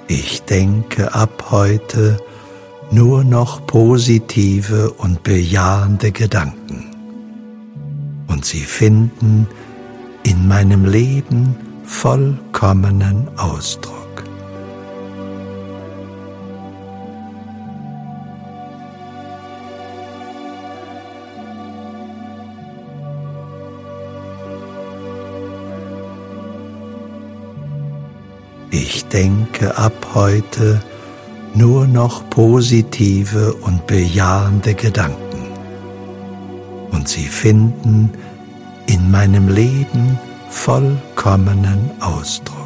Ich denke ab heute nur noch positive und bejahende Gedanken. Und sie finden in meinem Leben vollkommenen Ausdruck. Ich denke ab heute nur noch positive und bejahende Gedanken. Und sie finden in meinem Leben vollkommenen Ausdruck.